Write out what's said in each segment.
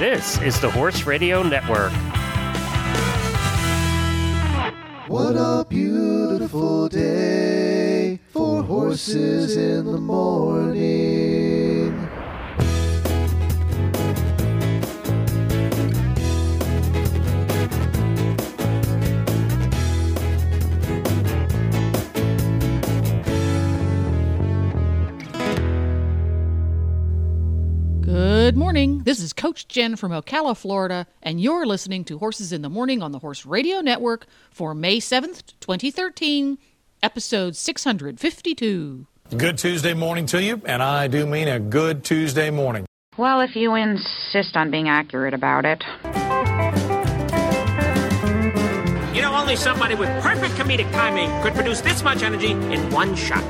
This is the Horse Radio Network. What a beautiful day for horses in the morning. Good morning. This is Coach Jen from Ocala, Florida, and you're listening to Horses in the Morning on the Horse Radio Network for May 7th, 2013, episode 652. Good Tuesday morning to you, and I do mean a good Tuesday morning. Well, if you insist on being accurate about it. You know, only somebody with perfect comedic timing could produce this much energy in one shot.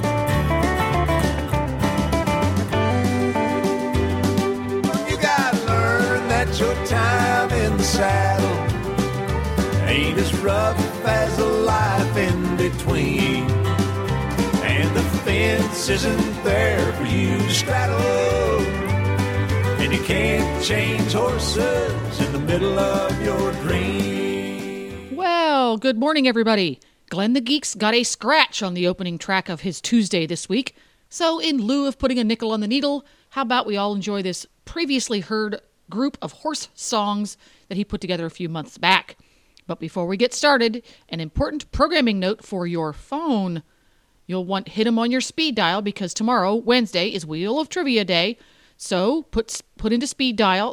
Your time in the saddle ain't as rough as the life in between, and the fence isn't there for you to straddle, and you can't change horses in the middle of your dream. Well, good morning, everybody. Glenn the Geek's got a scratch on the opening track of his Tuesday this week, so in lieu of putting a nickel on the needle, how about we all enjoy this previously heard group of horse songs that he put together a few months back. But before we get started, an important programming note for your phone. You'll want hit 'em on your speed dial because tomorrow, Wednesday, is Wheel of Trivia Day. So put into speed dial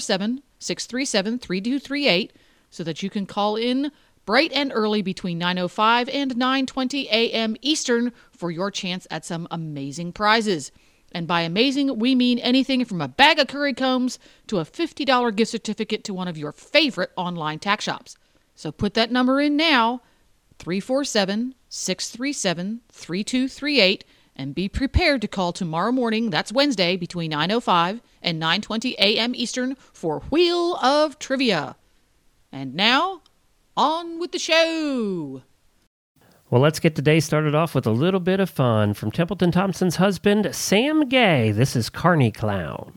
347-637-3238 so that you can call in bright and early between 9:05 and 9:20 a.m. Eastern for your chance at some amazing prizes. And by amazing, we mean anything from a bag of curry combs to a $50 gift certificate to one of your favorite online tack shops. So put that number in now, 347-637-3238, and be prepared to call tomorrow morning, that's Wednesday, between 9:05 and 9:20 a.m. Eastern for Wheel of Trivia. And now, on with the show! Well, let's get today started off with a little bit of fun. From Templeton Thompson's husband, Sam Gay, this is Carney Clown.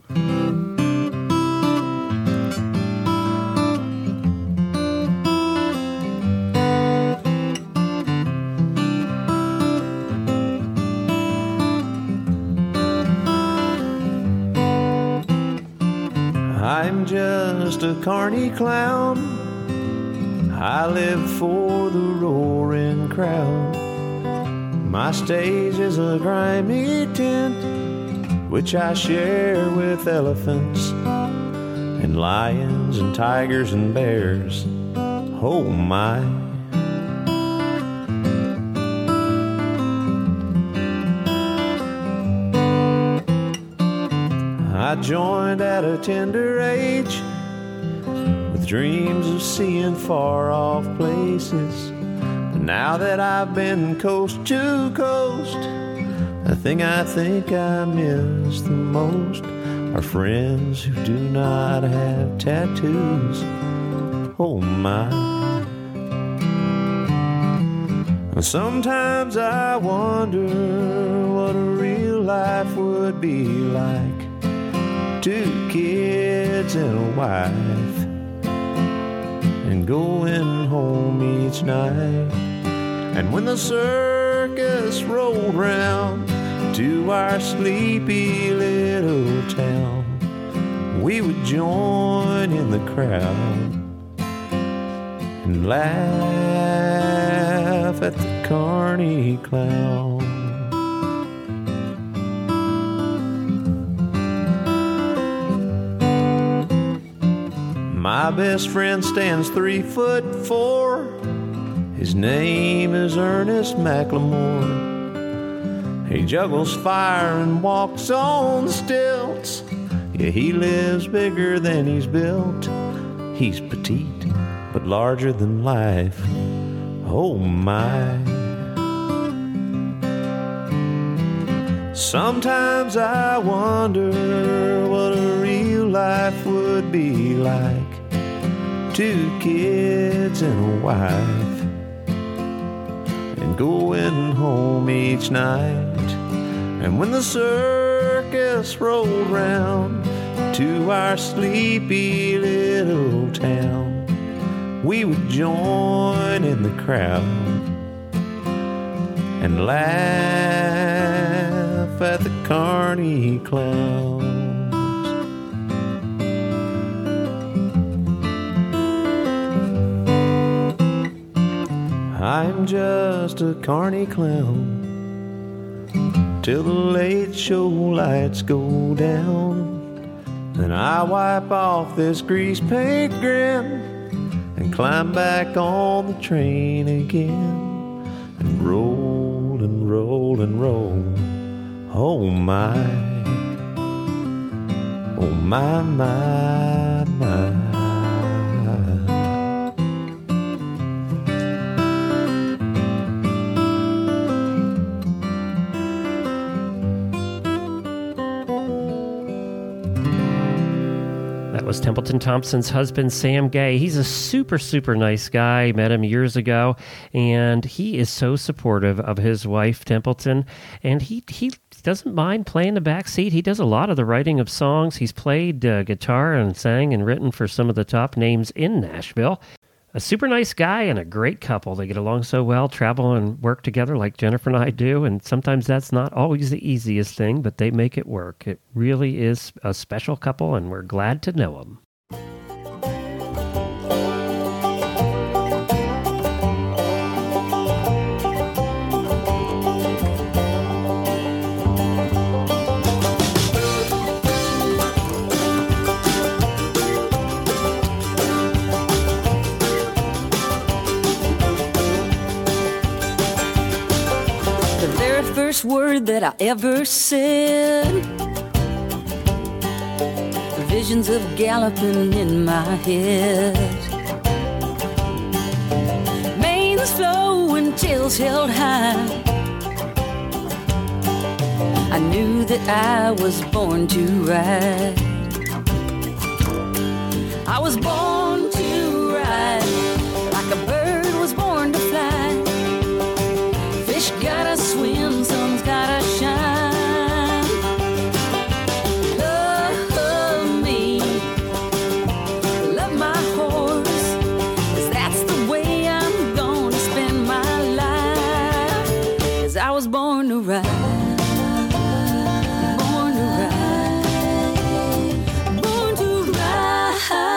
I'm just a carny clown. I live for the roaring crowd. My stage is a grimy tent, which I share with elephants and lions and tigers and bears. Oh my. I joined at a tender age, dreams of seeing far-off places. But now that I've been coast to coast, the thing I think I miss the most are friends who do not have tattoos. Oh my. Sometimes I wonder what a real life would be like. 2 kids and a wife, and going home each night. And when the circus rolled round to our sleepy little town, we would join in the crowd and laugh at the Carney Clown. My best friend stands 3'4". His name is Ernest McLemore. He juggles fire and walks on stilts. Yeah, he lives bigger than he's built. He's petite, but larger than life. Oh my. Sometimes I wonder what a real life would be like. 2 kids and a wife, and going home each night. And when the circus rolled round to our sleepy little town, we would join in the crowd and laugh at the Carney clowns. I'm just a Carney clown till the late show lights go down. Then I wipe off this grease paint grin and climb back on the train again and roll and roll and roll. Oh my, oh my, my, my. Was Templeton Thompson's husband, Sam Gay. He's a super, super nice guy. Met him years ago, and he is so supportive of his wife, Templeton, and he doesn't mind playing the back seat. He does a lot of the writing of songs. He's played guitar and sang and written for some of the top names in Nashville. A super nice guy and a great couple. They get along so well, travel and work together like Jennifer and I do, and sometimes that's not always the easiest thing, but they make it work. It really is a special couple, and we're glad to know them. First word that I ever said, visions of galloping in my head, manes flowing, tails held high. I knew that I was born to ride. I was born to ride like a bird was born to fly. Fish gotta swim, sun's gotta shine. Love me, love my horse, 'cause that's the way I'm gonna spend my life. 'Cause I was born to ride. Born to ride. Born to ride.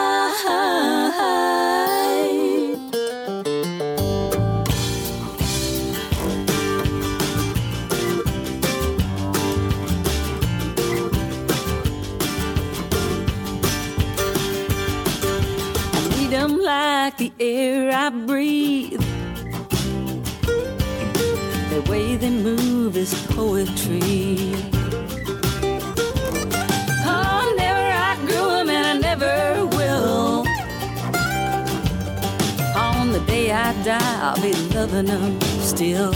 Like the air I breathe, the way they move is poetry. Oh, never outgrew them and I never will. On the day I die, I'll be loving them still.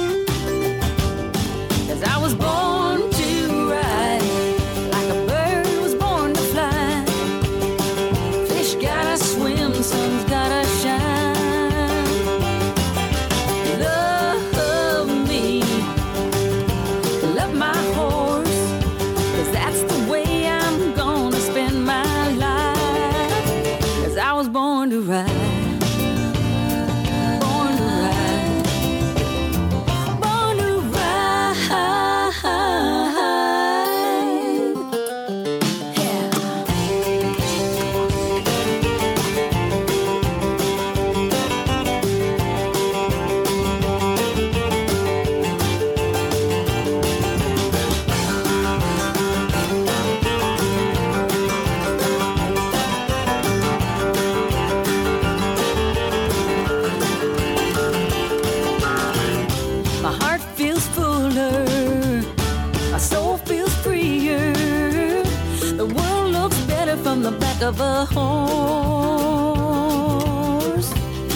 'Cause I was born to ride like a bird was born to fly. Fish gotta swim, sun's gotta shine. Love me, love my horse, 'cause that's the way I'm gonna spend my life. 'Cause I was born to ride. Born to ride. Born to ride. My heart feels fuller, my soul feels freer. The world looks better from the back of a horse.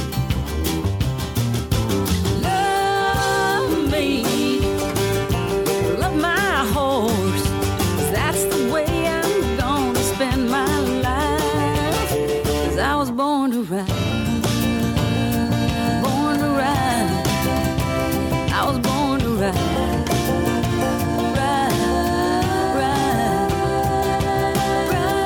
Love me, love my horse, 'cause that's the way I'm gonna spend my life. 'Cause I was born to ride. Born to ride. I was born to ride. Ride, ride, ride.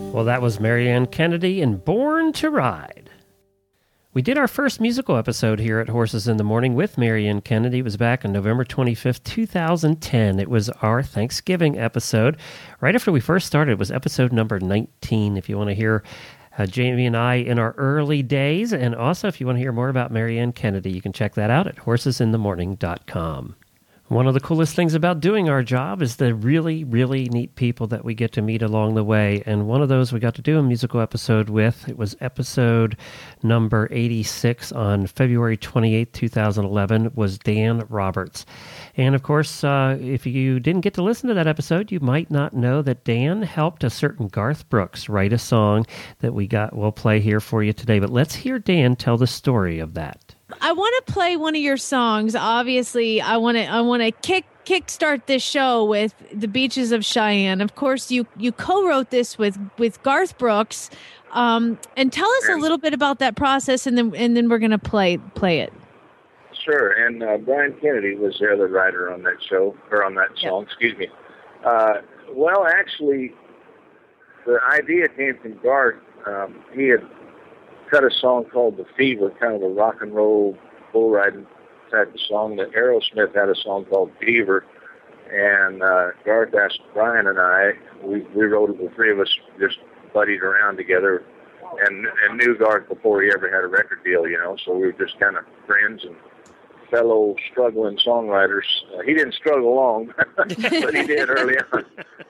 Well, that was Marianne Kennedy and Born to Ride. We did our first musical episode here at Horses in the Morning with Marianne Kennedy. It was back on November 25th, 2010. It was our Thanksgiving episode. Right after we first started, it was episode number 19, if you want to hear Jamie and I in our early days. And also, if you want to hear more about Marianne Kennedy, you can check that out at horsesinthemorning.com. One of the coolest things about doing our job is the really, really neat people that we get to meet along the way. And one of those we got to do a musical episode with. It was episode number 86 on February 28, 2011, was Dan Roberts. And of course, if you didn't get to listen to that episode, you might not know that Dan helped a certain Garth Brooks write a song that we'll play here for you today. But let's hear Dan tell the story of that. I want to play one of your songs. Obviously, I want to kickstart this show with The Beaches of Cheyenne. Of course, you co-wrote this with Garth Brooks. And tell us a little bit about that process, and then we're going to play it. Sure. And Brian Kennedy was the other writer on that show, or on that song. Yep. Excuse me. Well, actually, the idea came from Garth. He had cut a song called The Fever, kind of a rock and roll bull riding type of song. That Aerosmith had a song called Fever, and Garth asked Brian and I, we wrote it, the three of us just buddied around together and knew Garth before he ever had a record deal, so we were just kind of friends and fellow struggling songwriters. He didn't struggle long, but he did early on.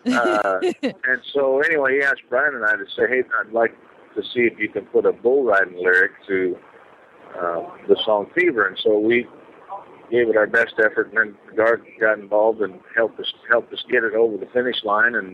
And so anyway, he asked Brian and I to say, hey, I'd like to see if you can put a bull riding lyric to the song Fever. And so we gave it our best effort, and then Garth got involved and helped us get it over the finish line, and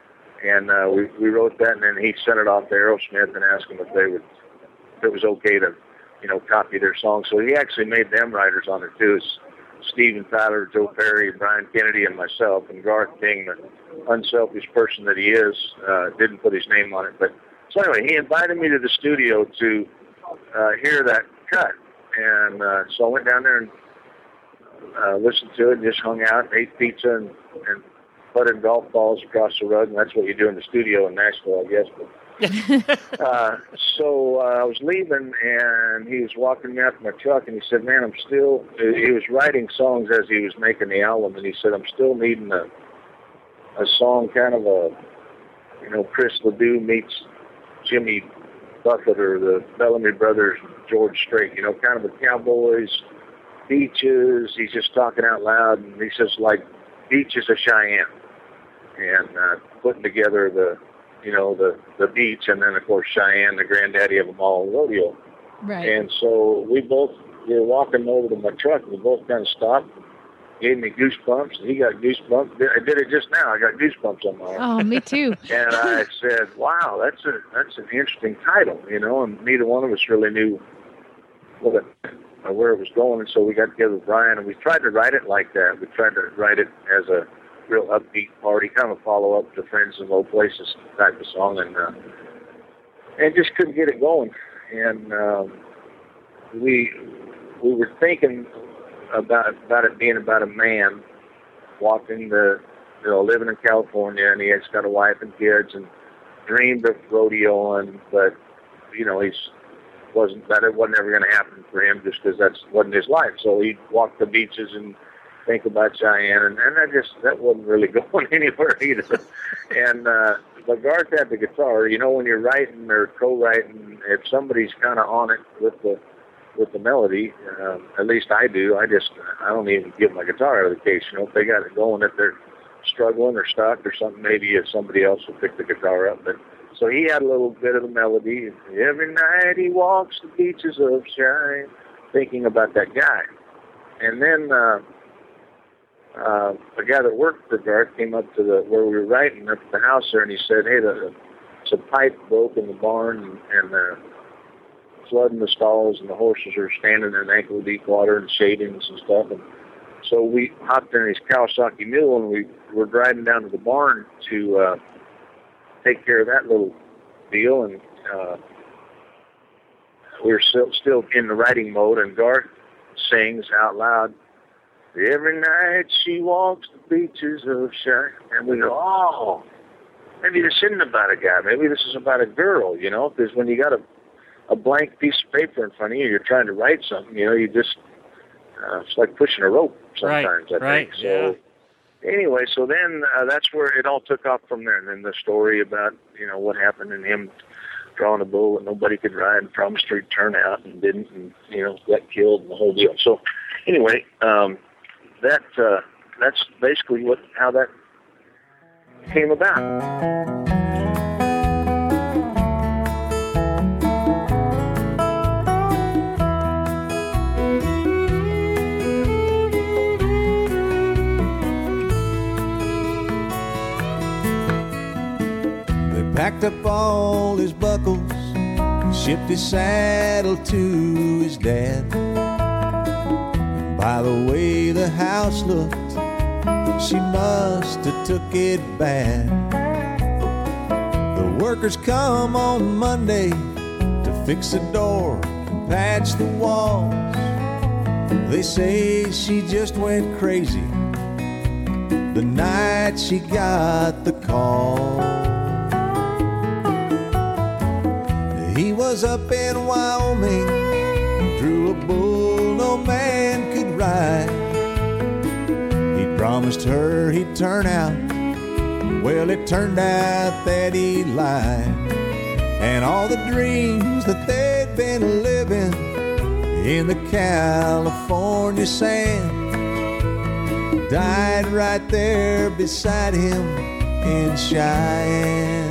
we wrote that, and then he sent it off to Aerosmith and asked them if it was okay to copy their song. So he actually made them writers on it too. It's Steven Tyler, Joe Perry, Brian Kennedy, and myself. And Garth, being the unselfish person that he is, didn't put his name on it. But so anyway, he invited me to the studio to hear that cut. And so I went down there and listened to it and just hung out and ate pizza and putted golf balls across the rug. And that's what you do in the studio in Nashville, I guess. But, so I was leaving, and he was walking me out to my truck, and he said, man, he was writing songs as he was making the album, and he said, I'm still needing a song, kind of a, Chris Ledoux meets Jimmy Buffett or the Bellamy Brothers, George Strait, kind of the Cowboys, beaches. He's just talking out loud, and he says, like, Beaches of Cheyenne, and putting together the beach, and then, of course, Cheyenne, the granddaddy of them all, rodeo. Right. And so we were walking over to my truck, and we both kind of stopped, gave me goosebumps, and he got goosebumps. I did it just now. I got goosebumps on my arm. Oh, me too. And I said, wow, that's an interesting title, and neither one of us really knew where it was going. And so we got together with Brian, and we tried to write it like that. We tried to write it as a real upbeat party, kind of follow-up to Friends in Low Places type of song, and just couldn't get it going. And we were thinking about it being about a man walking living in California, and he's got a wife and kids, and dreamed of rodeoing, but it wasn't ever going to happen for him, just because that wasn't his life. So he'd walk the beaches and think about Cheyenne, and that wasn't really going anywhere either. And but Garth had the guitar. When you're writing or co-writing, if somebody's kind of on it with the melody, at least I do. I don't even give my guitar out of the case. If they got it going, if they're struggling or stuck or something, maybe somebody else will pick the guitar up. But so he had a little bit of the melody. Every night he walks the beaches of Cheyenne, thinking about that guy. And then the guy that worked for Garth came up to where we were writing up at the house there, and he said, hey, some pipe broke in the barn, and flooding the stalls, and the horses are standing in ankle-deep water and shadings and stuff. And so we hopped in his Kawasaki mule, and we were driving down to the barn to take care of that little deal. And we were still in the writing mode, and Garth sings out loud, every night she walks the beaches of Cheyenne. And we go, oh, maybe this isn't about a guy. Maybe this is about a girl, you know, because when you got a blank piece of paper in front of you, you're trying to write something, you know, you just, it's like pushing a rope sometimes, I think. So anyway, so then that's where it all took off from there. And then the story about, you know, what happened and him drawing a bull that nobody could ride and promised he'd turn out and didn't, and, you know, got killed and the whole deal. So anyway, that's basically how that came about. Packed up all his buckles, shipped his saddle to his dad. And by the way the house looked, she must have took it bad. The workers come on Monday to fix the door and patch the walls. They say she just went crazy the night she got the call. He was up in Wyoming, drew a bull no man could ride. He promised her he'd turn out, well it turned out that he lied. And all the dreams that they'd been living in the California sand died right there beside him in Cheyenne.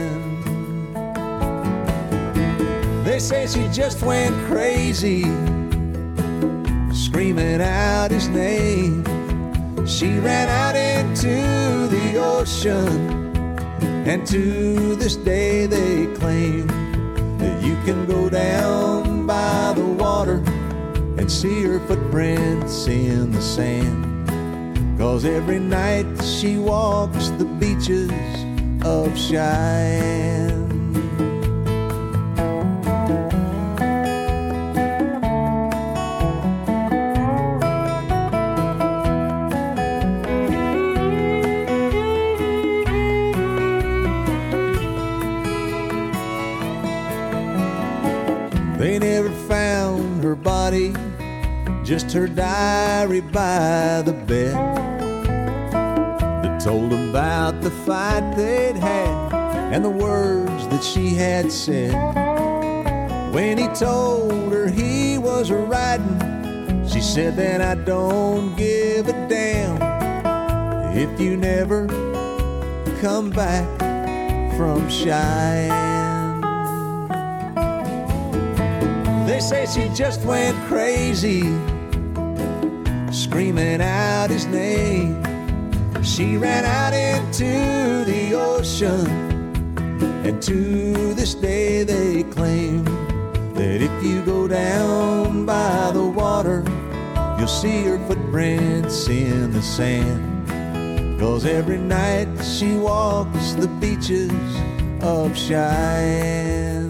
They say she just went crazy, screaming out his name. She ran out into the ocean, and to this day they claim that you can go down by the water and see her footprints in the sand. 'Cause every night she walks the beaches of Cheyenne. They never found her body, just her diary by the bed that told about the fight they'd had and the words that she had said. When he told her he was riding, she said, "Then I don't give a damn if you never come back from Cheyenne." They say she just went crazy, screaming out his name. She ran out into the ocean, and to this day they claim that if you go down by the water, you'll see her footprints in the sand. 'Cause every night she walks the beaches of Cheyenne.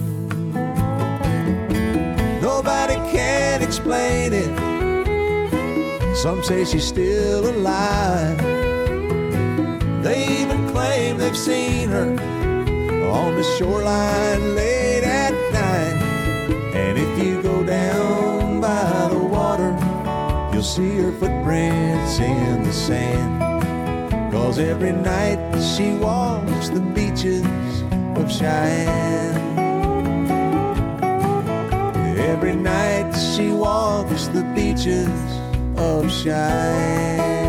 Nobody can explain it. Some say she's still alive. They even claim they've seen her on the shoreline late at night. And if you go down by the water, you'll see her footprints in the sand. 'Cause every night she walks the beaches of Cheyenne. Every night she walks the beaches of Cheyenne.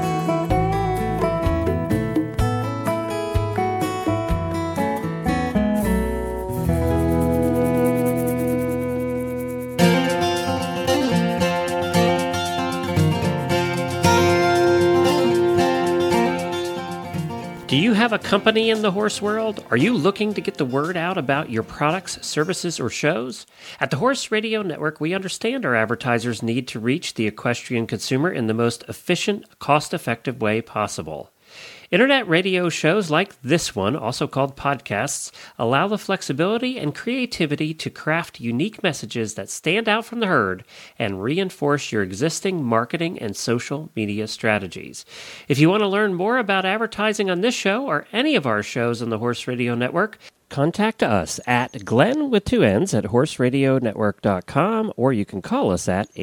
Do you have a company in the horse world? Are you looking to get the word out about your products, services, or shows? At the Horse Radio Network, we understand our advertisers need to reach the equestrian consumer in the most efficient, cost-effective way possible. Internet radio shows like this one, also called podcasts, allow the flexibility and creativity to craft unique messages that stand out from the herd and reinforce your existing marketing and social media strategies. If you want to learn more about advertising on this show or any of our shows on the Horse Radio Network, contact us at Glenn with 2 N's at horseradionetwork.com, or you can call us at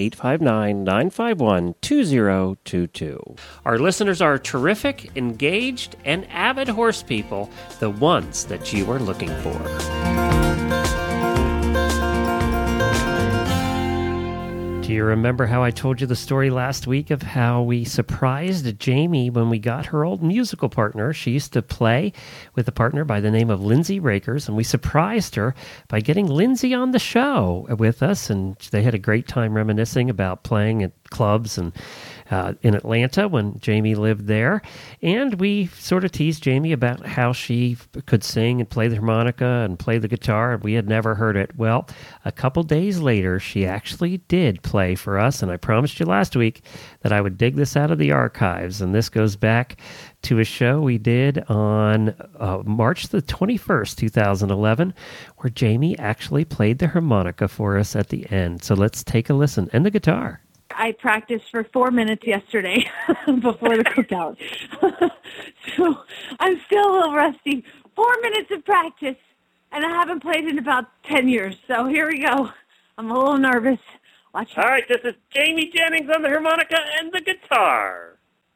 859-951-2022. Our listeners are terrific, engaged, and avid horse people, the ones that you are looking for. Do you remember how I told you the story last week of how we surprised Jamie when we got her old musical partner? She used to play with a partner by the name of Lindsay Rakers, and we surprised her by getting Lindsay on the show with us, and they had a great time reminiscing about playing at clubs and in Atlanta when Jamie lived there. And we sort of teased Jamie about how she could sing and play the harmonica and play the guitar, and we had never heard it. Well, a couple days later, she actually did play for us, and I promised you last week that I would dig this out of the archives, and this goes back to a show we did on March the 21st, 2011, where Jamie actually played the harmonica for us at the end. So let's take a listen, and the guitar. I practiced for 4 minutes yesterday before the cookout. So I'm still a little rusty. 4 minutes of practice, and I haven't played in about 10 years. So here we go. I'm a little nervous. Watch. All right, this is Jamie Jennings on the harmonica and the guitar.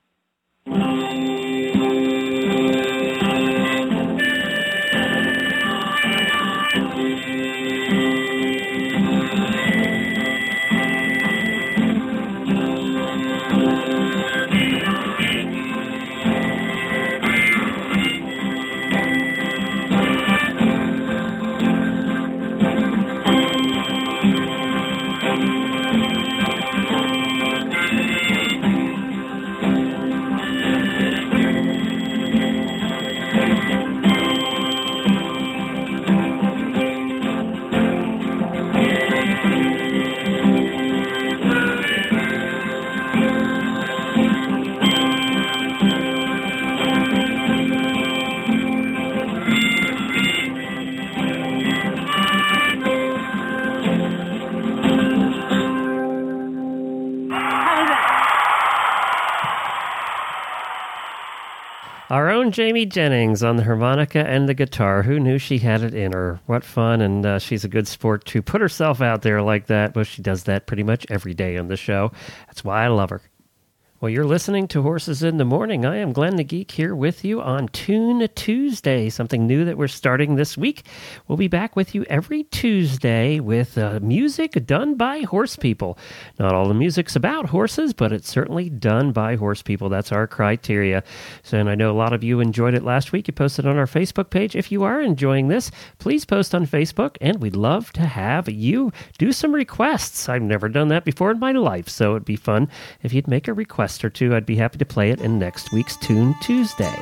Our own Jamie Jennings on the harmonica and the guitar. Who knew she had it in her? What fun, and she's a good sport to put herself out there like that, but she does that pretty much every day on the show. That's why I love her. Well, you're listening to Horses in the Morning. I am Glenn the Geek here with you on Tune Tuesday, something new that we're starting this week. We'll be back with you every Tuesday with music done by horse people. Not all the music's about horses, but it's certainly done by horse people. That's our criteria. So, and I know a lot of you enjoyed it last week. You posted on our Facebook page. If you are enjoying this, please post on Facebook, and we'd love to have you do some requests. I've never done that before in my life, so it'd be fun if you'd make a request or two. I'd be happy to play it in next week's Tune Tuesday.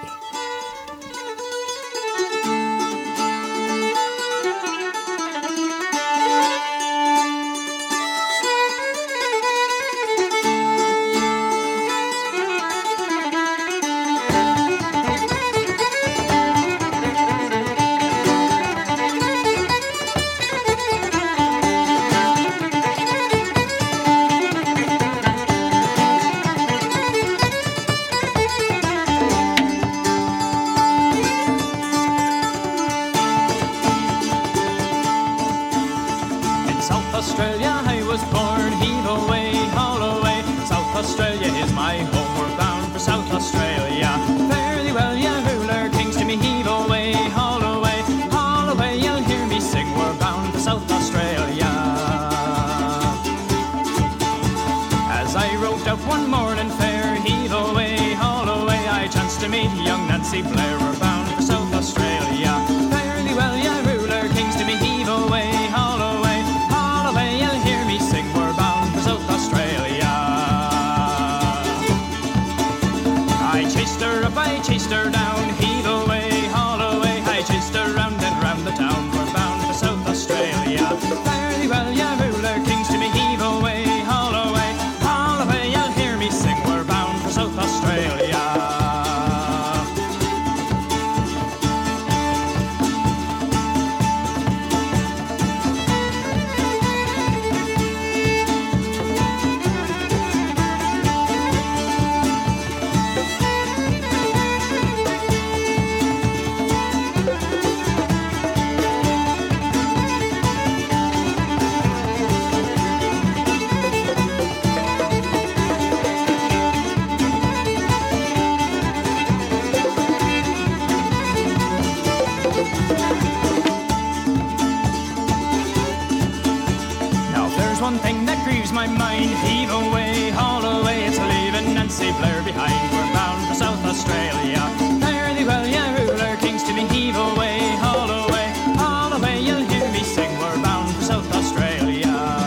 grieves my mind. Heave away, haul away, it's leaving Nancy Blair behind. We're bound for South Australia. Fare thee well, ya ruler kings, to me heave away, haul away, you'll hear me sing. We're bound for South Australia.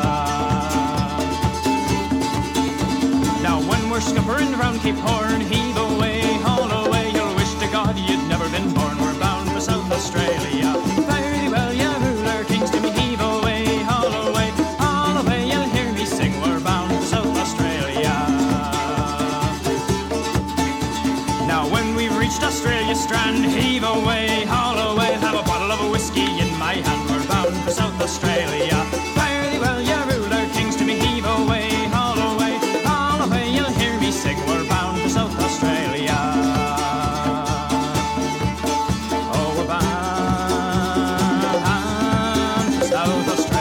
Now when we're scuppering round Cape Horn, heave away, haul away, you'll wish to God you'd never been born. We're bound for South Australia. Fare thee well, ya ruler kings, to me heave away, haul away, you'll hear me sing. We're bound for South Australia. Now when we've reached Australia strand, heave away, haul away, have a bottle of whiskey in my hand. We're bound for South Australia. Fare thee well, ya ruler kings, to me heave away, haul away, you'll hear me sing. We're bound for South Australia. Oh, we're bound for South Australia.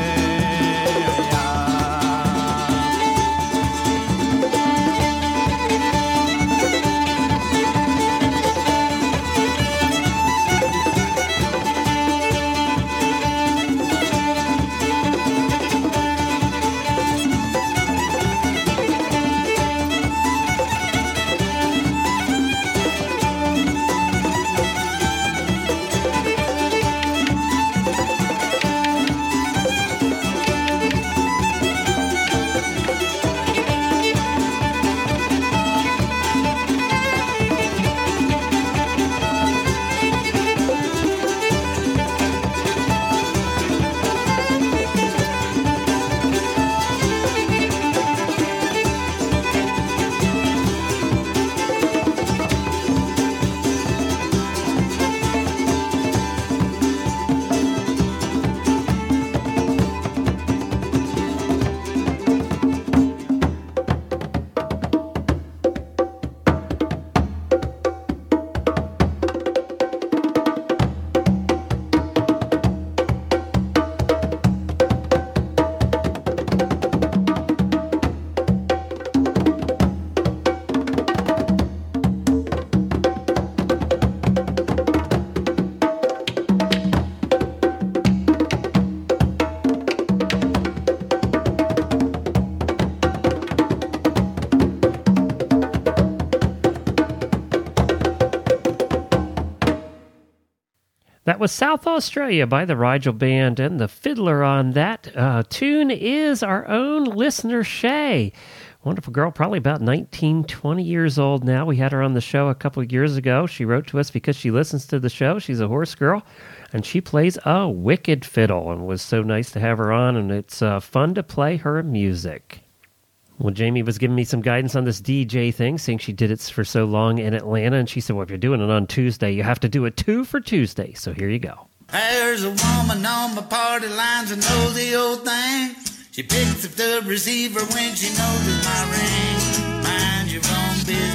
That was South Australia by the Rigel Band, and the fiddler on that tune is our own listener, Shay. Wonderful girl, probably about 19, 20 years old now. We had her on the show a couple of years ago. She wrote to us because she listens to the show. She's a horse girl, and she plays a wicked fiddle, and was so nice to have her on, and it's fun to play her music. Well, Jamie was giving me some guidance on this DJ thing, saying she did it for so long in Atlanta, and she said, well, if you're doing it on Tuesday, you have to do it 2 for Tuesday. So here you go. There's a woman on my party lines who knows the old thing. She picks up the receiver when she knows it's my ring. Mind your own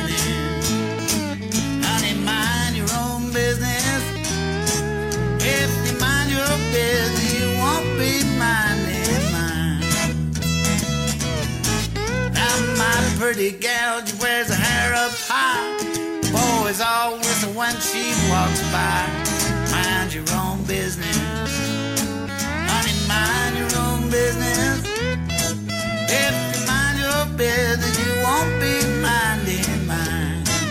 business. Honey, mind your own business. If you mind your business, you won't be minding mine. Now my pretty gal, she wears her hair up high. The boys all whistle when she walks by. Mind your own business. Honey, mind your own business. If you mind your business, you won't be minding mine.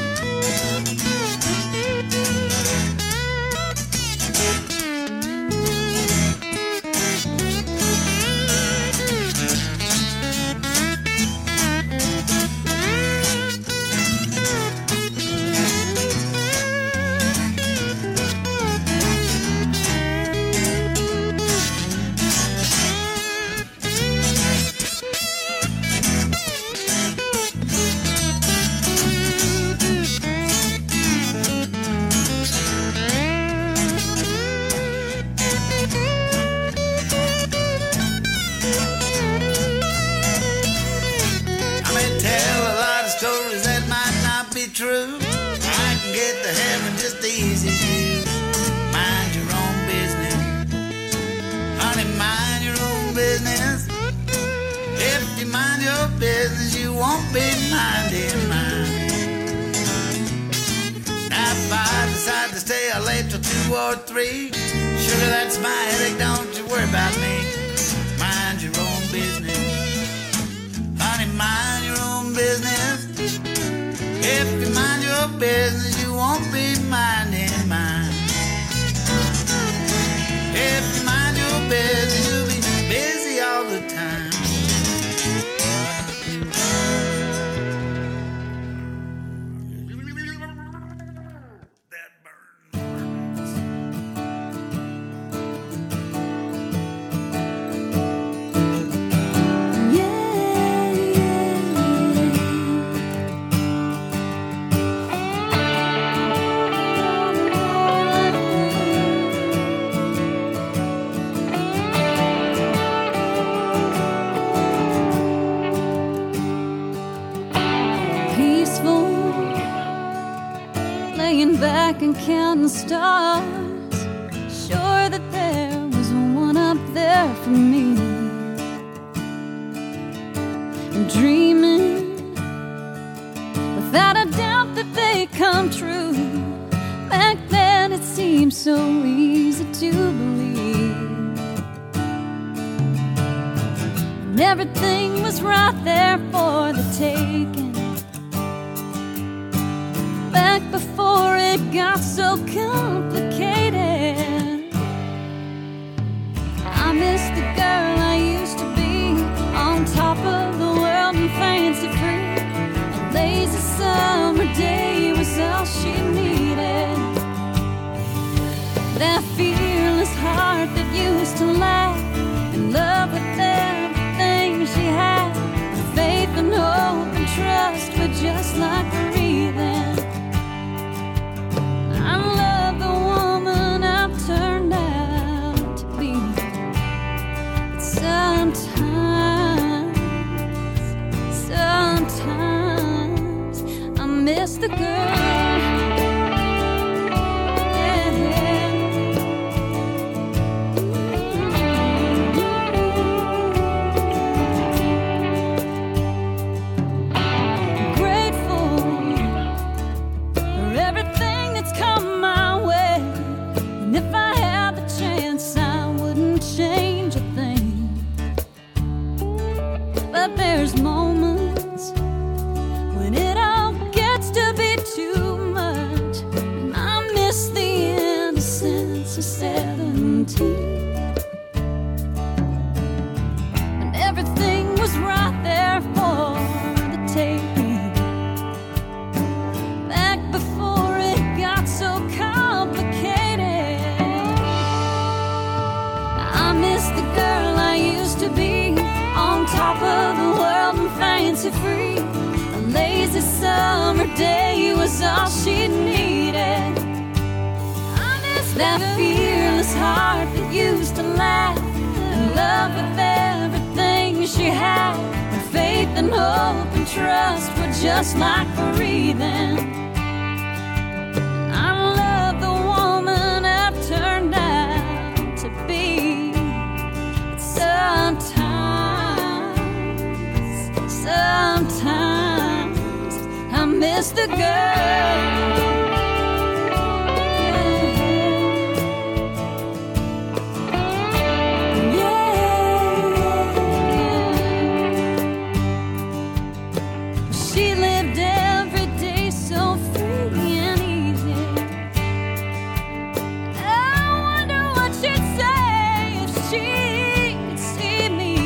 True, I can get to heaven just as easy as you. Mind your own business. Honey, mind your own business. If you mind your business, you won't be minding mine. Now if I decide to stay out late till 2 or 3, sugar, that's my headache, don't you worry about me. Mind your own business. If you mind your business, you won't be minding mine. If you mind your business, you'll be busy all the time. Peaceful, laying back and counting stars, sure that there was one up there for me, and dreaming without a doubt that they come true. Back then it seemed so easy to believe, and everything was right there for the taking. Back before it got so complicated, I miss the girl I used to be, on top of the world and fancy free. A lazy summer day was all she needed. That fearless heart that used to laugh, in love with everything she had. Faith and hope and trust were just like breathing. I love the woman I've turned out to be. But sometimes I miss the girl. There's moments when it all gets to be too much, and I miss the innocence of 17. And everything was right there for the taking. Back before it got so complicated, I miss the girl I used to be, on top of the world and fancy free. A lazy summer day was all she needed. I miss that fearless heart that used to laugh, in love with everything she had. And faith and hope and trust were just like breathing. I love the woman I've turned out to be. But sometimes I miss the girl. She lived every day so free and easy. I wonder what she'd say if she could see me.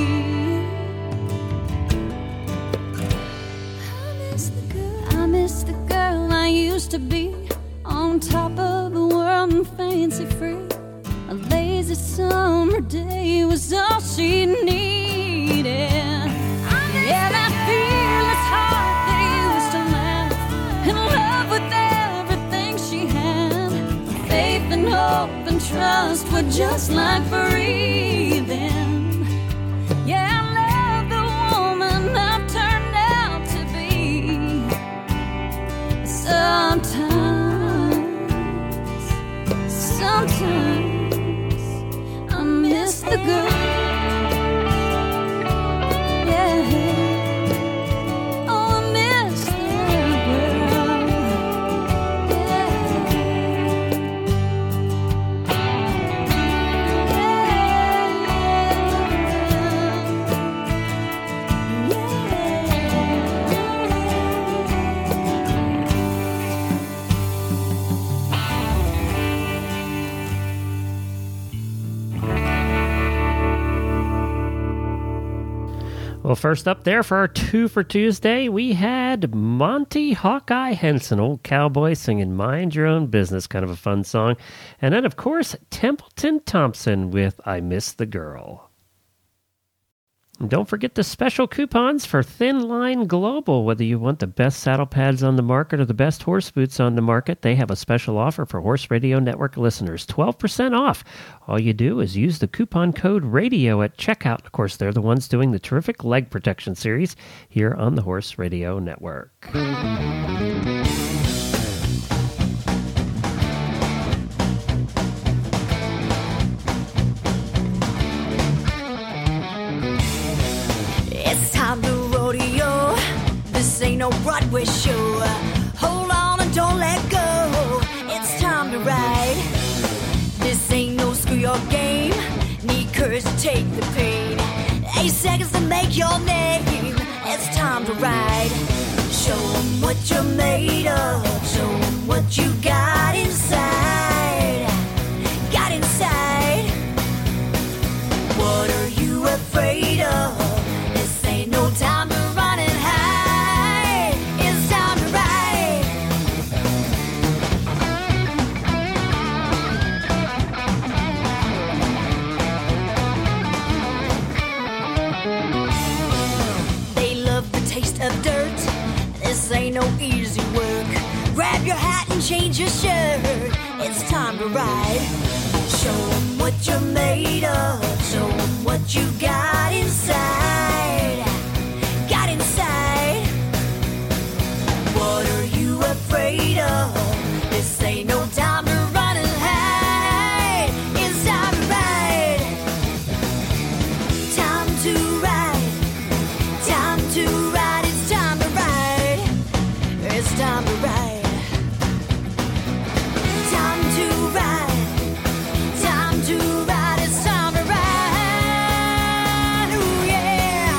I miss the girl I used to be, on top of the world and fancy free. A lazy summer day was all she needed. Yeah, that fearless heart that used to laugh, in love with everything she had. Faith and hope and trust were just like breathing. Yeah, I love the woman I've turned out to be. Sometimes I miss the girl. Well, first up there for our 2 for Tuesday, we had Monty Hawkeye Henson, old cowboy, singing Mind Your Own Business, kind of a fun song. And then, of course, Templeton Thompson with I Miss the Girl. And don't forget the special coupons for Thin Line Global. Whether you want the best saddle pads on the market or the best horse boots on the market, they have a special offer for Horse Radio Network listeners, 12% off. All you do is use the coupon code RADIO at checkout. Of course, they're the ones doing the terrific leg protection series here on the Horse Radio Network. Time to rodeo. This ain't no Broadway show. Hold on and don't let go. It's time to ride. This ain't no screw your game. Need courage to take the pain. 8 seconds to make your name. It's time to ride. Show 'em what you're made of. Show 'em what you got inside. Got inside. What are you afraid of? No time to run and hide. It's time to ride. They love the taste of dirt. This ain't no easy work. Grab your hat and change your shirt. It's time to ride. Show 'em what you're made of. Show 'em what you got inside. What are you afraid of? This ain't no time to run and hide. It's time to ride. Time to ride. Time to ride. It's time to ride. It's time to ride. Time to ride. Time to ride. It's time to ride. Ooh, yeah.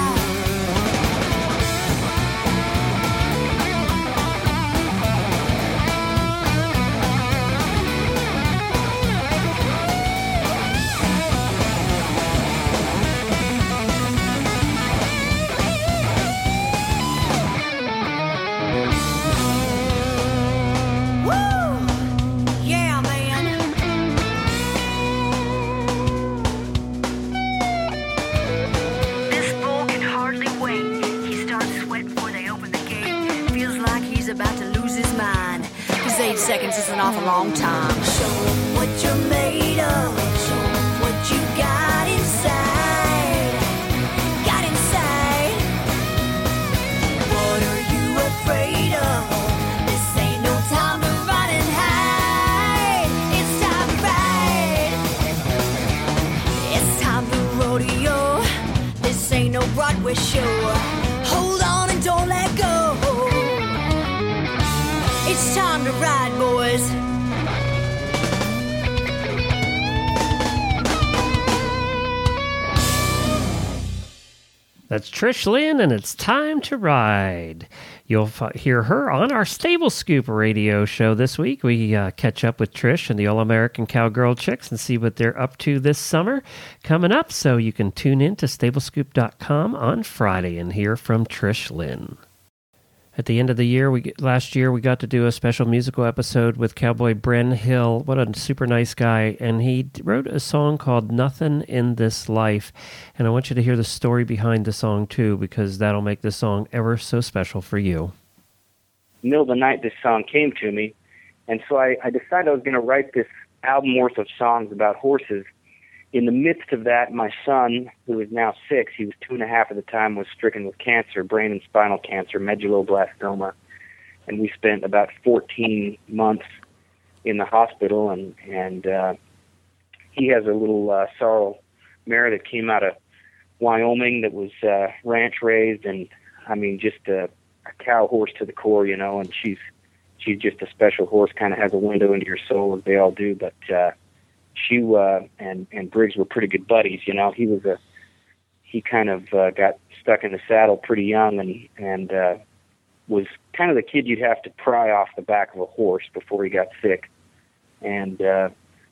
About to lose his mind. 'Cause 8 seconds is an awful long time. Show 'em what you're made of. Show 'em what you got inside. Got inside. What are you afraid of? This ain't no time to run and hide. It's time to ride. It's time to rodeo. This ain't no Broadway show. Hold on and don't let go. It's time to ride, boys. That's Trish Lynn, and it's time to ride. You'll hear her on our Stable Scoop radio show this week. We catch up with Trish and the All-American Cowgirl Chicks and see what they're up to this summer coming up. So you can tune in to stablescoop.com on Friday and hear from Trish Lynn. At the end of the year, last year, we got to do a special musical episode with Cowboy Bren Hill. What a super nice guy. And he wrote a song called Nothing in This Life. And I want you to hear the story behind the song, too, because that'll make the song ever so special for you. Middle of the night, this song came to me. And so I decided I was going to write this album worth of songs about horses. In the midst of that, my son, who is now 6, he was 2.5 at the time, was stricken with cancer, brain and spinal cancer, medulloblastoma. And we spent about 14 months in the hospital. And he has a little sorrel mare that came out of Wyoming that was ranch raised, and I mean, just a cow horse to the core, you know. And she's just a special horse, kind of has a window into your soul, as they all do. But she and Briggs were pretty good buddies, you know. He kind of got stuck in the saddle pretty young, and was kind of the kid you'd have to pry off the back of a horse before he got sick. And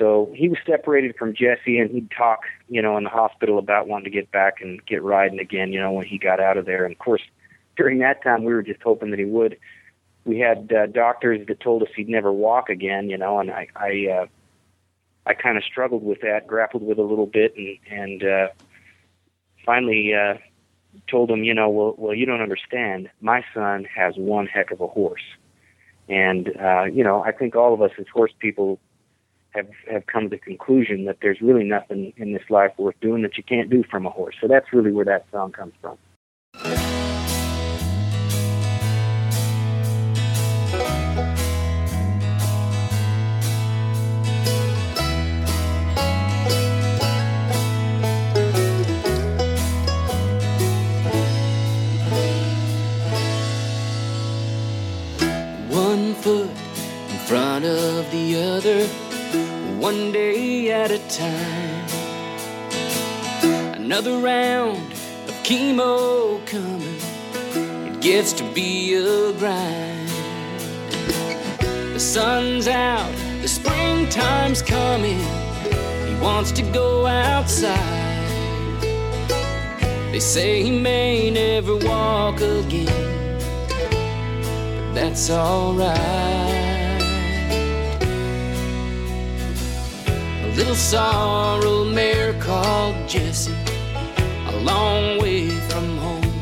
So he was separated from Jesse, and he'd talk, in the hospital about wanting to get back and get riding again, when he got out of there. And, of course, during that time, we were just hoping that he would. We had doctors that told us he'd never walk again, and I kind of struggled with that, grappled with it a little bit, and finally told him, well, you don't understand. My son has one heck of a horse. And, I think all of us as horse people have come to the conclusion that there's really nothing in this life worth doing that you can't do from a horse. So that's really where that song comes from. One foot in front of the other, one day at a time. Another round of chemo coming, it gets to be a grind. The sun's out, the springtime's coming, he wants to go outside. They say he may never walk again, but that's alright. A little sorrel mare called Jessie, a long way from home.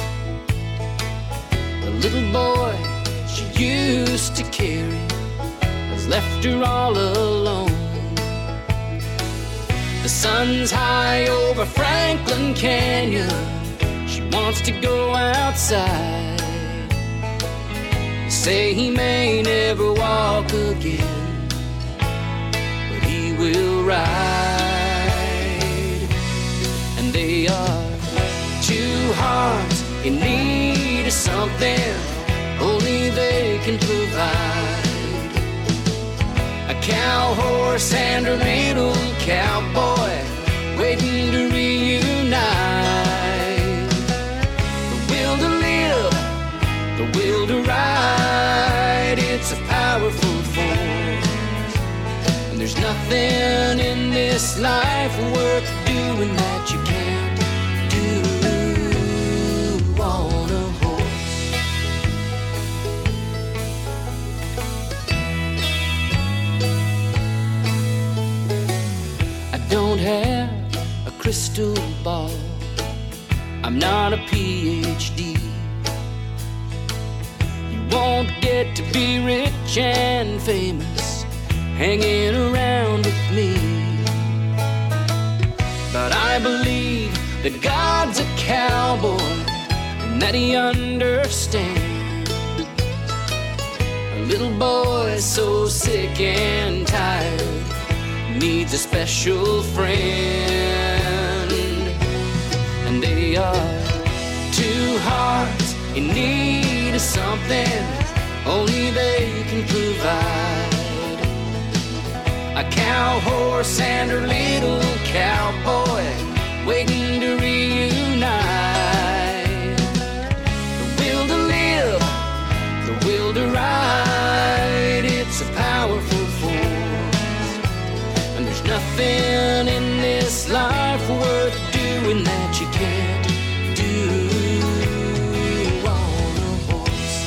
The little boy she used to carry has left her all alone. The sun's high over Franklin Canyon, she wants to go outside. They say he may never walk again, will ride. And they are two hearts in need of something only they can provide. A cow horse and a little cowboy waiting to reunite. The will to live, the will to ride, it's a powerful force. There's nothing in this life worth doing that you can't do on a horse. I don't have a crystal ball, I'm not a PhD. You won't get to be rich and famous hanging around with me, but I believe that God's a cowboy and that he understands. A little boy so sick and tired needs a special friend. And they are two hearts in need of something only they can provide. A cow horse and her little cowboy waiting to reunite. The will to live, the will to ride, it's a powerful force. And there's nothing in this life worth doing that you can't do on a horse.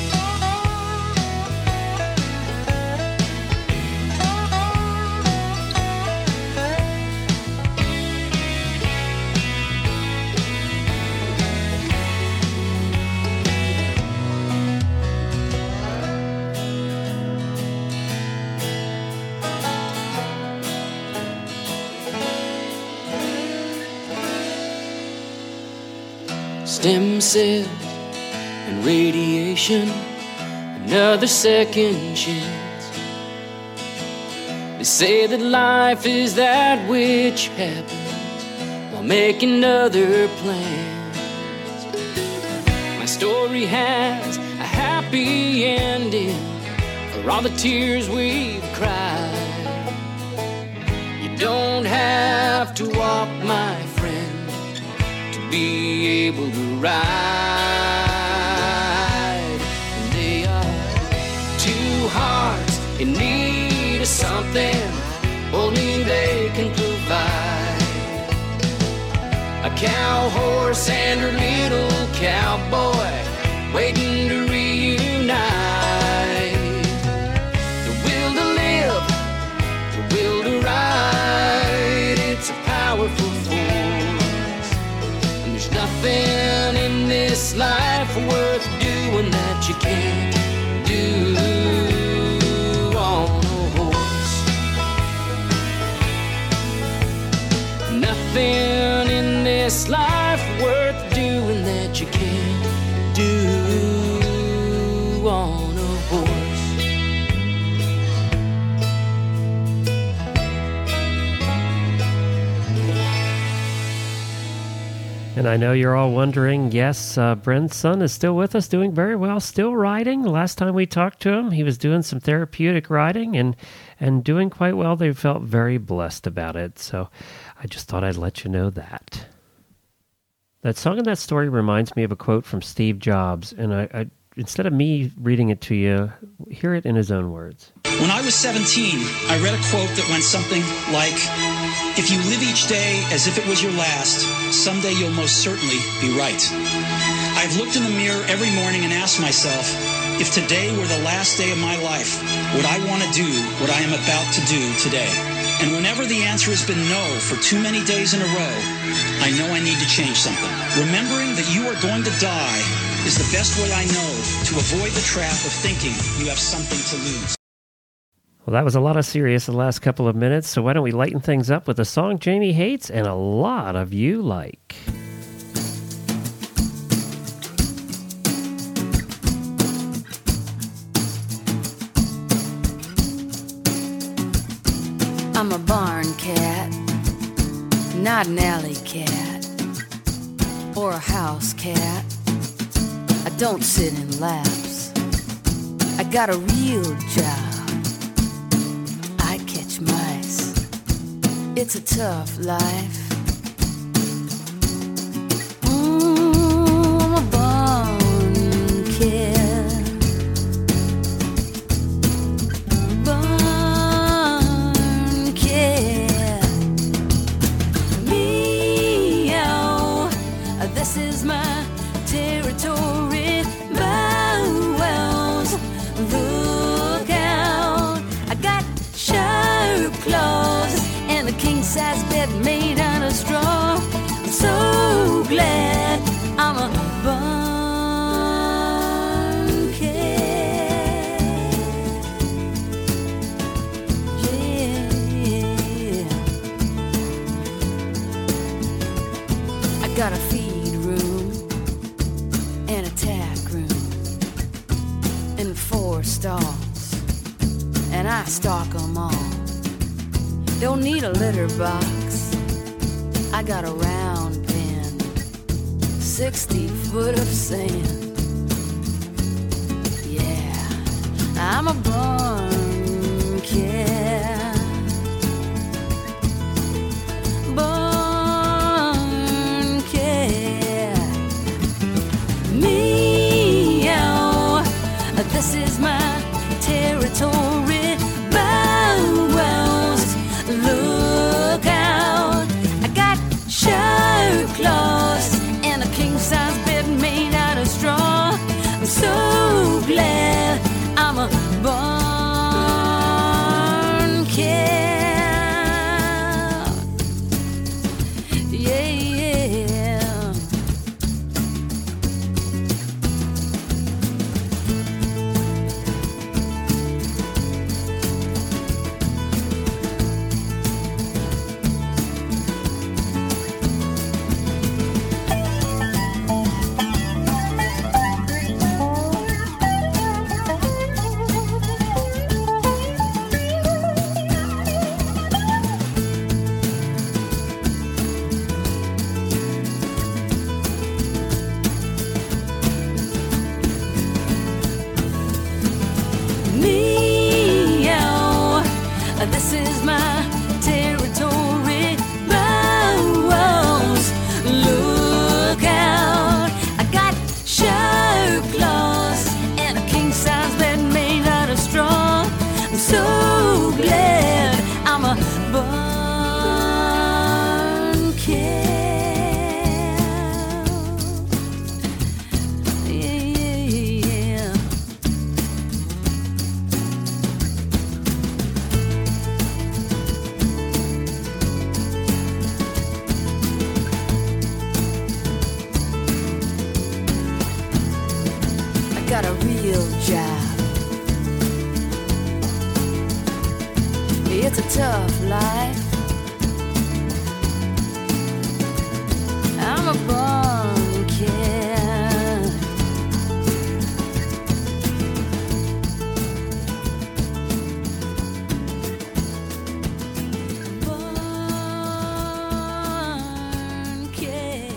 Stem cells and radiation, another second chance. They say that life is that which happens while making other plans. My story has a happy ending for all the tears we've cried. You don't have to walk, my friend, be able to ride. And they are two hearts in need of something only cow horse and her little cowboy waiting to reunite. The will to live, the will to ride, it's a powerful force. And there's nothing in this life worth doing that you can't do on a horse. Nothing in this life worth doing that you can't do on a horse. And I know you're all wondering, yes, Brent's son is still with us, doing very well, still riding. Last time we talked to him, he was doing some therapeutic riding and doing quite well. They felt very blessed about it. So I just thought I'd let you know that. That song and that story reminds me of a quote from Steve Jobs. And I instead of me reading it to you, hear it in his own words. When I was 17, I read a quote that went something like, "If you live each day as if it was your last, someday you'll most certainly be right." I've looked in the mirror every morning and asked myself, if today were the last day of my life, would I want to do what I am about to do today? And whenever the answer has been no for too many days in a row, I know I need to change something. Remembering that you are going to die is the best way I know to avoid the trap of thinking you have something to lose. Well, that was a lot of serious the last couple of minutes, so why don't we lighten things up with a song Jamie hates and a lot of you like. I'm a barn cat, not an alley cat or a house cat. I don't sit in laps. I got a real job. I catch mice. It's a tough life. I'm a barn cat. This is my territory. Bow wells, look out. I got sharp claws and a king-size bed made out of straw. I'm so glad I'm a barn cat. Yeah. I got a feed and a tack room and 4 stalls, and I stock 'em all. Don't need a litter box. I got a round pen, 60 foot of sand. Yeah, I'm a barn cat. Barn cat. Meow, this is my territory. Bow wells, look out. I got sharp claws and a king-size bed made out of straw. I'm so glad I'm a barn cat. job. It's a tough life. I'm a born kid. Born kid.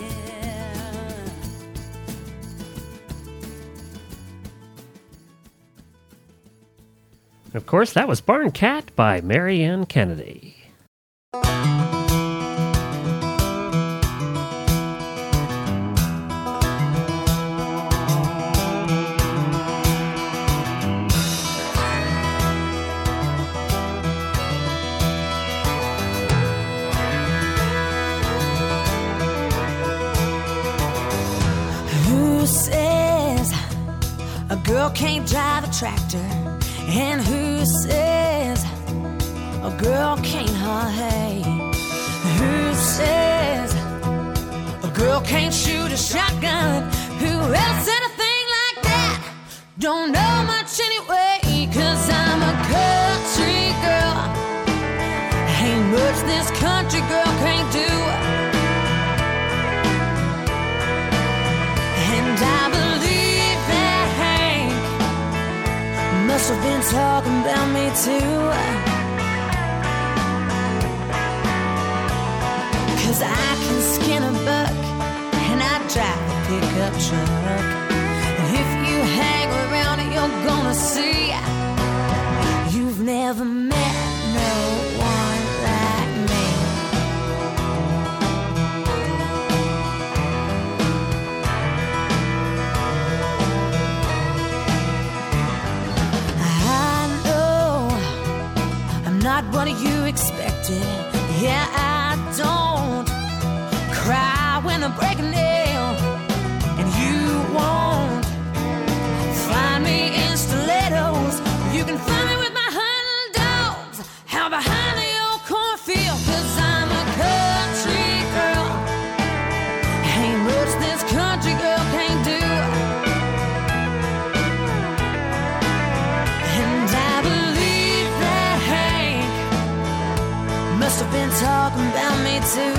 Of course, that was Barn Cat by Marianne Kennedy. Who says a girl can't drive a tractor? And who says a girl can't haul hay? Who says a girl can't shoot a shotgun? Who else said a thing like that? Don't know much anyway, 'cause I'm a country girl. Ain't much this country girl can't do. And I believe that Hank must have been talking about me too. 'Cause I can skin a buck and I drive a pickup truck. And if you hang around you're gonna see you've never met no one like me. Not what you expected. Yeah, I don't cry when I break a nail, and you won't find me in stilettos. You can find me with my hunting dogs out behind the old cornfield. 'Cause I'm a country girl. Ain't much this country girl can't do. And I believe that Hank must have been talking about me too.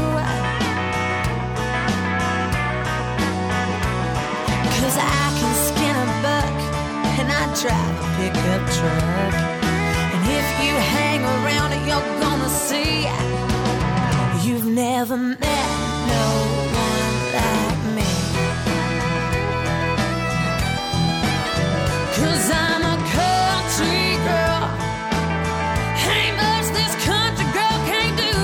'Cause I can skin a buck and I drive a pickup truck. And if you hang around you're gonna see you've never met no one like me. 'Cause I'm a country girl. Ain't much this country girl can't do.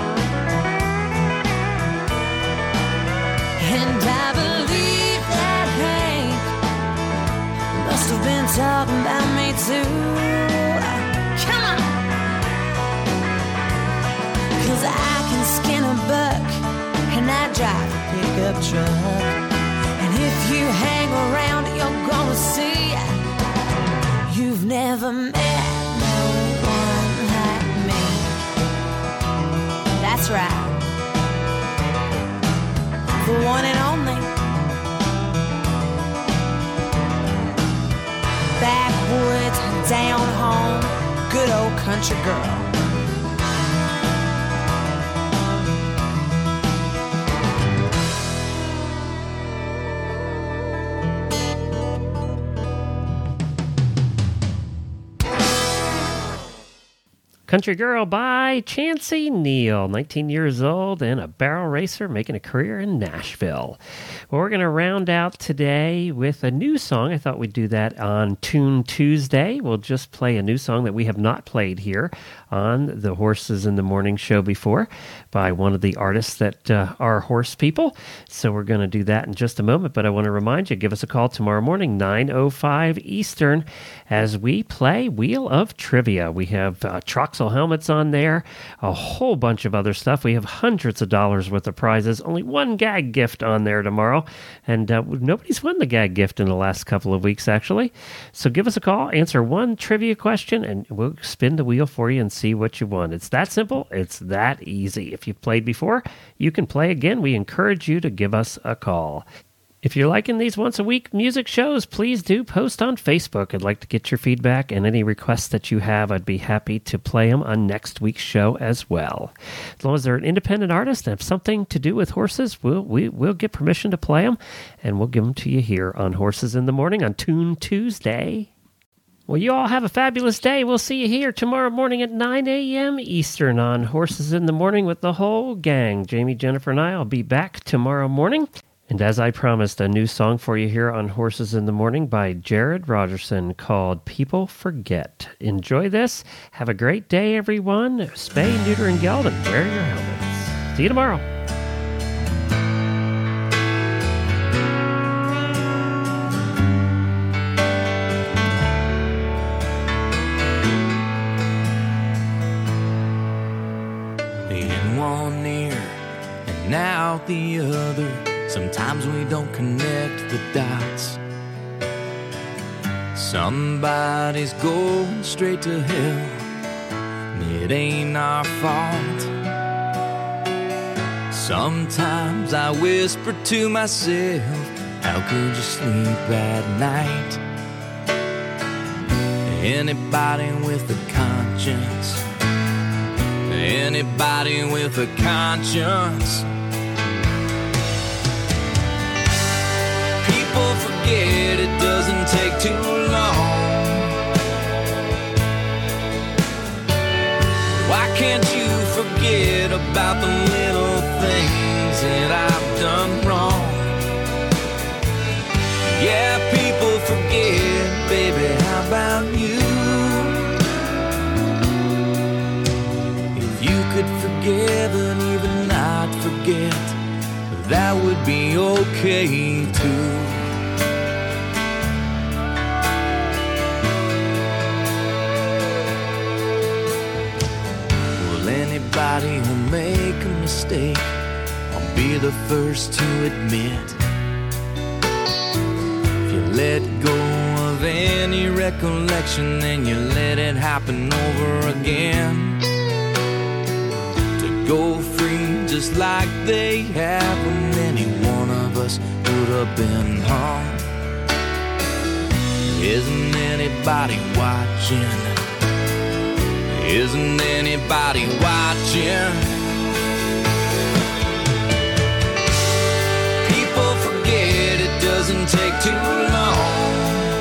And I believe that Hank must have been talking about me too. Come on. 'Cause I can skin a buck and I drive a pickup truck. And if you hang around you're gonna see you've never met no one like me. That's right. The one and only. Backwoods, down home, good old country girl. Country Girl by Chancey Neal, 19 years old and a barrel racer making a career in Nashville. Well, we're going to round out today with a new song. I thought we'd do that on Tune Tuesday. We'll just play a new song that we have not played here on the Horses in the Morning show before by one of the artists that are horse people. So we're going to do that in just a moment, but I want to remind you, give us a call tomorrow morning, 9:05 Eastern, as we play Wheel of Trivia. We have Troxel helmets on there, a whole bunch of other stuff. We have hundreds of dollars worth of prizes, only one gag gift on there tomorrow, and nobody's won the gag gift in the last couple of weeks, actually. So give us a call, answer one trivia question, and we'll spin the wheel for you and see what you won. It's that simple. It's that easy. If you've played before, you can play again. We encourage you to give us a call. If you're liking these once-a-week music shows, please do post on Facebook. I'd like to get your feedback and any requests that you have. I'd be happy to play them on next week's show as well. As long as they're an independent artist and have something to do with horses, we'll get permission to play them, and we'll give them to you here on Horses in the Morning on Tune Tuesday. Well, you all have a fabulous day. We'll see you here tomorrow morning at 9 a.m. Eastern on Horses in the Morning with the whole gang. Jamie, Jennifer, and I will be back tomorrow morning. And as I promised, a new song for you here on Horses in the Morning by Jared Rogerson called People Forget. Enjoy this. Have a great day, everyone. Spay, neuter, and geld, and wear your helmets. See you tomorrow. In one ear and out the other. Sometimes we don't connect the dots. Somebody's going straight to hell, and it ain't our fault. Sometimes I whisper to myself, how could you sleep at night? Anybody with a conscience, anybody with a conscience. People forget it doesn't take too long. Why can't you forget about the little things that I've done wrong? Yeah, people forget, baby, how about you? If you could forgive and even not forget, that would be okay too. Well, anybody who'll make a mistake, I'll be the first to admit. If you let go of any recollection, then you let it happen over again. To go free just like they have when any one of us would have been hung. Isn't anybody watching? Isn't anybody watching? People forget it doesn't take too long.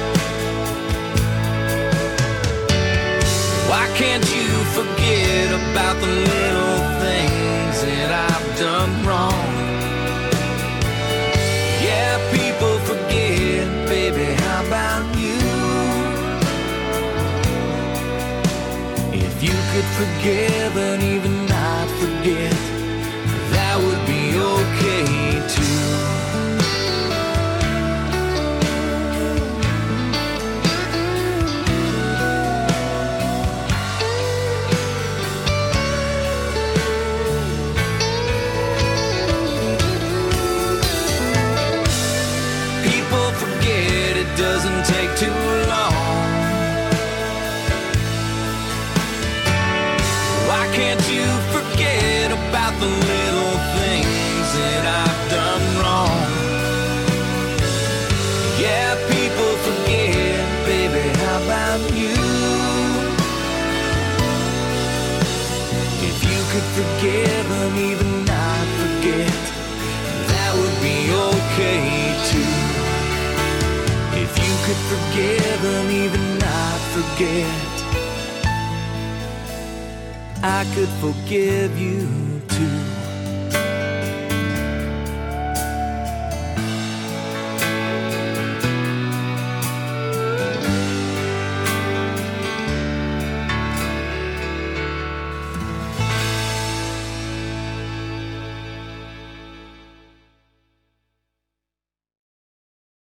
Why can't you forget about the little things that I've done wrong? Yeah, people forget, baby, how about you? If you could forgive and even not forget, that would be okay too. Doesn't take too long. Why can't you forget about the little things that I've done wrong? Yeah, people forget, baby, how about you? If you could forgive and even not forget, that would be okay too. If you could forgive and even not forget, I could forgive you too.